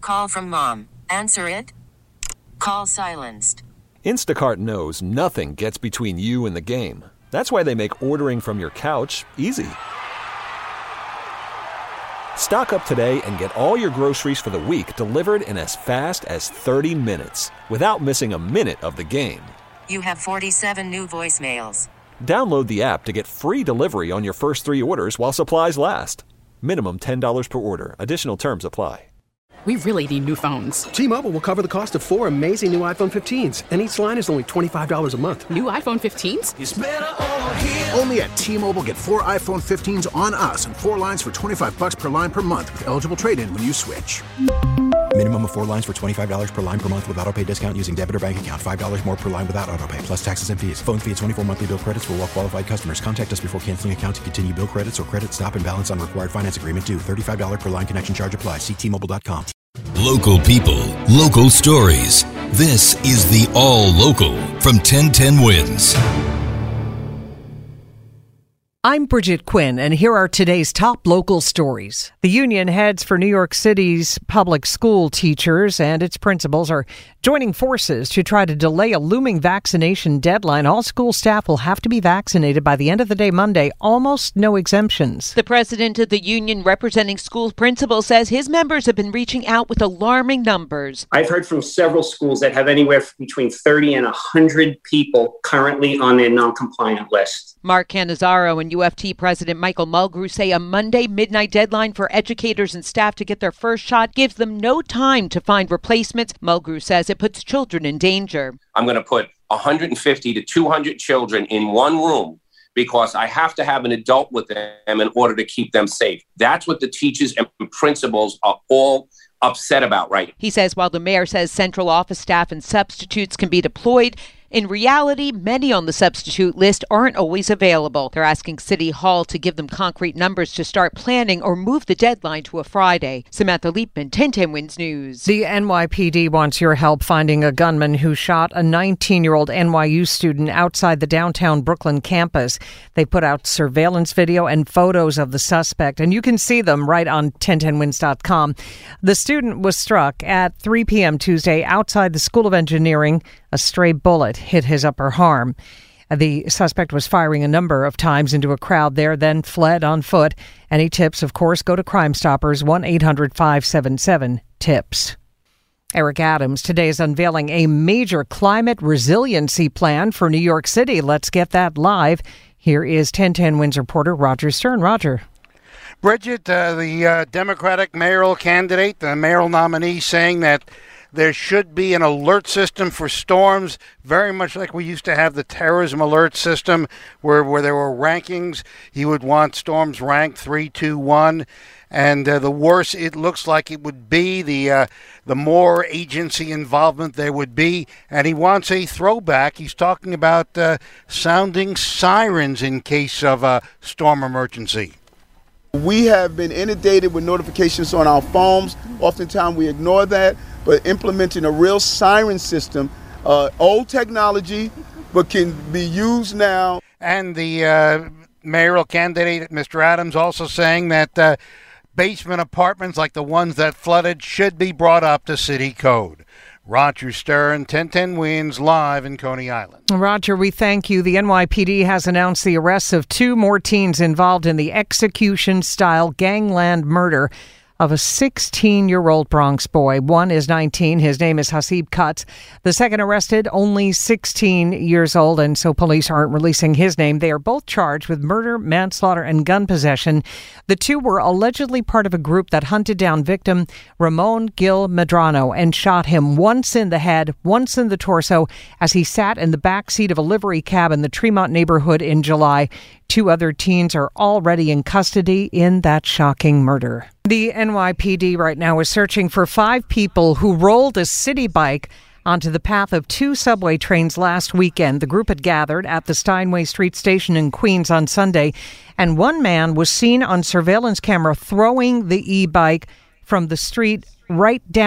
call from mom. Answer it. Call silenced. Instacart knows nothing gets between you and the game. That's why they make ordering from your couch easy. Stock up today and get all your groceries for the week delivered in as fast as 30 minutes without missing a minute of the game. You have 47 new voicemails. Download the app to get free delivery on your first 3 orders while supplies last. Minimum $10 per order. Additional terms apply. We really need new phones. T-Mobile will cover the cost of 4 amazing new iPhone 15s, and each line is only $25 a month. New iPhone 15s? It's better over here. Only at T-Mobile, get 4 iPhone 15s on us and 4 lines for $25 per line per month with eligible trade-in when you switch. Minimum of 4 lines for $25 per line per month with autopay discount using debit or bank account. $5 more per line without autopay, plus taxes and fees. Phone fee at 24 monthly bill credits for well-qualified customers. Contact us before canceling account to continue bill credits or credit stop and balance on required finance agreement due. $35 per line connection charge applies. See T-Mobile.com. Local people, local stories. This is the All Local from 1010 Wins. I'm Bridget Quinn, and here are today's top local stories. The union heads for New York City's public school teachers and its principals are joining forces to try to delay a looming vaccination deadline. All school staff will have to be vaccinated by the end of the day Monday, almost no exemptions. The president of the union representing school principals says his members have been reaching out with alarming numbers. I've heard from several schools that have anywhere between 30 and 100 people currently on their non-compliant list. Mark Cannizzaro and UFT President Michael Mulgrew say a Monday midnight deadline for educators and staff to get their first shot gives them no time to find replacements. Mulgrew says it puts children in danger. I'm going to put 150 to 200 children in one room because I have to have an adult with them in order to keep them safe. That's what the teachers and principals are all upset about right now. He says while the mayor says central office staff and substitutes can be deployed, in reality, many on the substitute list aren't always available. They're asking City Hall to give them concrete numbers to start planning or move the deadline to a Friday. Samantha Liebman, 1010 Wins News. The NYPD wants your help finding a gunman who shot a 19-year-old NYU student outside the downtown Brooklyn campus. They put out surveillance video and photos of the suspect, and you can see them right on 1010wins.com. The student was struck at 3 p.m. Tuesday outside the School of Engineering. A stray bullet hit his upper arm. The suspect was firing a number of times into a crowd there, then fled on foot. Any tips, of course, go to Crime Stoppers, 1-800-577-TIPS. Eric Adams today is unveiling a major climate resiliency plan for New York City. Let's get that live. Here is 1010 Wins reporter Roger Stern. Roger. Bridget, the Democratic mayoral candidate, the mayoral nominee, saying that there should be an alert system for storms, very much like we used to have the terrorism alert system where there were rankings. He would want storms ranked 3, 2, 1. And the worse it looks like it would be, the more agency involvement there would be. And he wants a throwback. He's talking about sounding sirens in case of a storm emergency. We have been inundated with notifications on our phones. Oftentimes we ignore that, but implementing a real siren system, old technology, but can be used now. And the mayoral candidate, Mr. Adams, also saying that basement apartments like the ones that flooded should be brought up to city code. Roger Stern, 1010 Wins, live in Coney Island. Roger, we thank you. The NYPD has announced the arrests of 2 more teens involved in the execution-style gangland murder of a 16-year-old Bronx boy. One is 19. His name is Hasib Kutz. The second arrested, only 16 years old, and so police aren't releasing his name. They are both charged with murder, manslaughter, and gun possession. The 2 were allegedly part of a group that hunted down victim Ramon Gil Medrano and shot him once in the head, once in the torso, as he sat in the back seat of a livery cab in the Tremont neighborhood in July. 2 other teens are already in custody in that shocking murder. The NYPD right now is searching for 5 people who rolled a city bike onto the path of 2 subway trains last weekend. The group had gathered at the Steinway Street station in Queens on Sunday, and one man was seen on surveillance camera throwing the e-bike from the street right down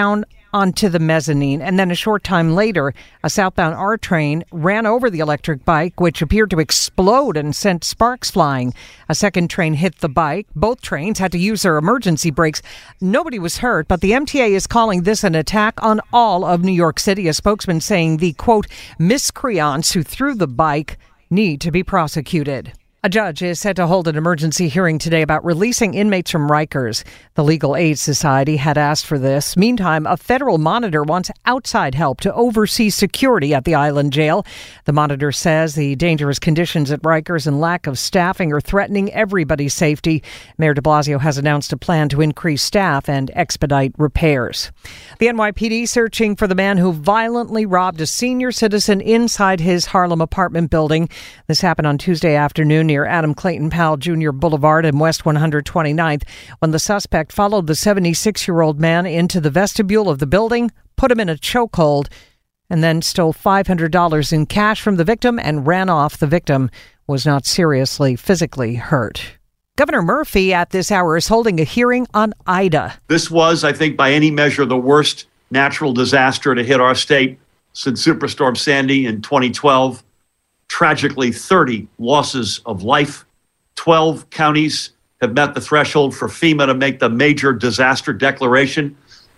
onto the mezzanine. And then a short time later, a southbound R train ran over the electric bike, which appeared to explode and sent sparks flying. A second train hit the bike. Both trains had to use their emergency brakes. Nobody was hurt, but the MTA is calling this an attack on all of New York City. A spokesman saying the, quote, miscreants who threw the bike need to be prosecuted. A judge is set to hold an emergency hearing today about releasing inmates from Rikers. The Legal Aid Society had asked for this. Meantime, a federal monitor wants outside help to oversee security at the island jail. The monitor says the dangerous conditions at Rikers and lack of staffing are threatening everybody's safety. Mayor de Blasio has announced a plan to increase staff and expedite repairs. The NYPD searching for the man who violently robbed a senior citizen inside his Harlem apartment building. This happened on Tuesday afternoon near Adam Clayton Powell Jr. Boulevard and West 129th when the suspect followed the 76-year-old man into the vestibule of the building, put him in a chokehold, and then stole $500 in cash from the victim and ran off. The victim was not seriously physically hurt. Governor Murphy at this hour is holding a hearing on Ida. This was, I think, by any measure, the worst natural disaster to hit our state since Superstorm Sandy in 2012. Tragically, 30 losses of life. 12 counties have met the threshold for FEMA to make the major disaster declaration.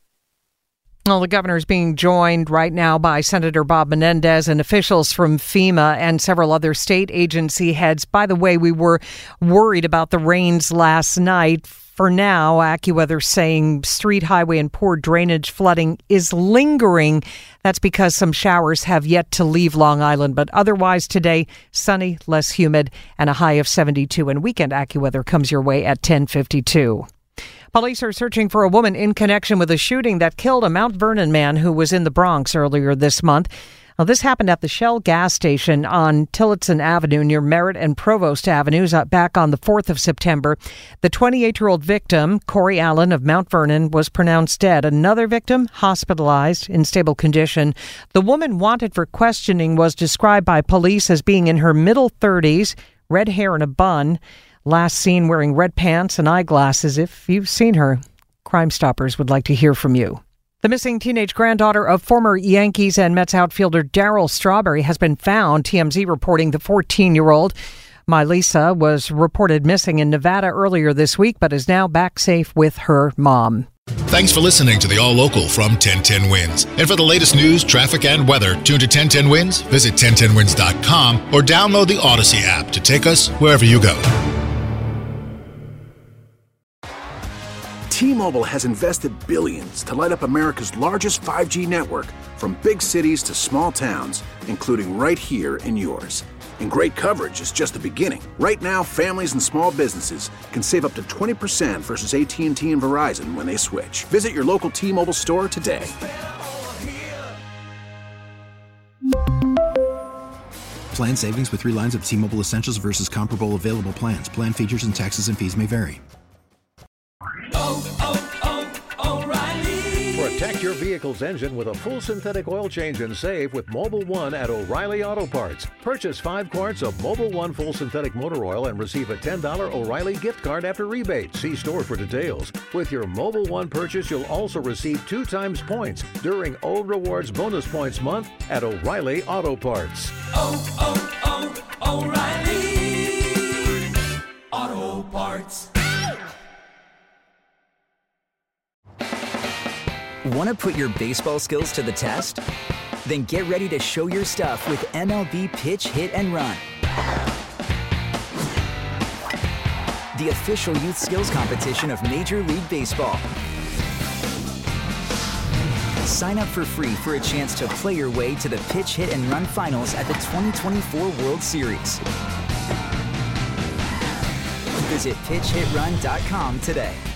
Well, the governor is being joined right now by Senator Bob Menendez and officials from FEMA and several other state agency heads. By the way, we were worried about the rains last night. For now, AccuWeather saying street, highway, and poor drainage flooding is lingering. That's because some showers have yet to leave Long Island. But otherwise today, sunny, less humid, and a high of 72. And weekend AccuWeather comes your way at 10:52. Police are searching for a woman in connection with a shooting that killed a Mount Vernon man who was in the Bronx earlier this month. Now, this happened at the Shell gas station on Tillotson Avenue near Merritt and Provost Avenues back on the 4th of September. The 28-year-old victim, Corey Allen of Mount Vernon, was pronounced dead. Another victim hospitalized in stable condition. The woman wanted for questioning was described by police as being in her middle 30s, red hair and a bun. Last seen wearing red pants and eyeglasses. If you've seen her, Crime Stoppers would like to hear from you. The missing teenage granddaughter of former Yankees and Mets outfielder Darryl Strawberry has been found. TMZ reporting the 14-year-old Mylisa was reported missing in Nevada earlier this week, but is now back safe with her mom. Thanks for listening to the All Local from 1010 Wins. And for the latest news, traffic, and weather, tune to 1010 Wins, visit 1010wins.com, or download the Odyssey app to take us wherever you go. T-Mobile has invested billions to light up America's largest 5G network, from big cities to small towns, including right here in yours. And great coverage is just the beginning. Right now, families and small businesses can save up to 20% versus AT&T and Verizon when they switch. Visit your local T-Mobile store today. Plan savings with 3 lines of T-Mobile Essentials versus comparable available plans. Plan features and taxes and fees may vary. Protect your vehicle's engine with a full synthetic oil change and save with Mobil 1 at O'Reilly Auto Parts. Purchase 5 quarts of Mobil 1 full synthetic motor oil and receive a $10 O'Reilly gift card after rebate. See store for details. With your Mobil 1 purchase, you'll also receive 2 times points during O Rewards Bonus Points Month at O'Reilly Auto Parts. O'Reilly Auto Parts. Want to put your baseball skills to the test? Then get ready to show your stuff with MLB Pitch, Hit, and Run. The official youth skills competition of Major League Baseball. Sign up for free for a chance to play your way to the Pitch, Hit, and Run finals at the 2024 World Series. Visit pitchhitrun.com today.